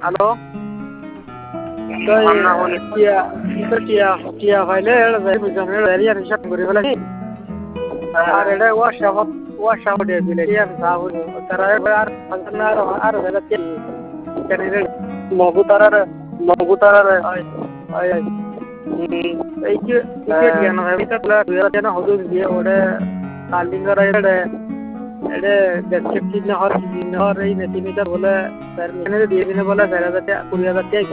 hello টিয়া ফাইলে হিসাব করে ফেলে আর এটা ওয়াশাপ দিলে তারা আর মগুতারার এই যে হদুর দিয়ে ওটা কালিং করা এটা দেখছে চিহ্ন হর এই মেশিনটা বলে দিয়ে দিনে বলে 20,000 20,000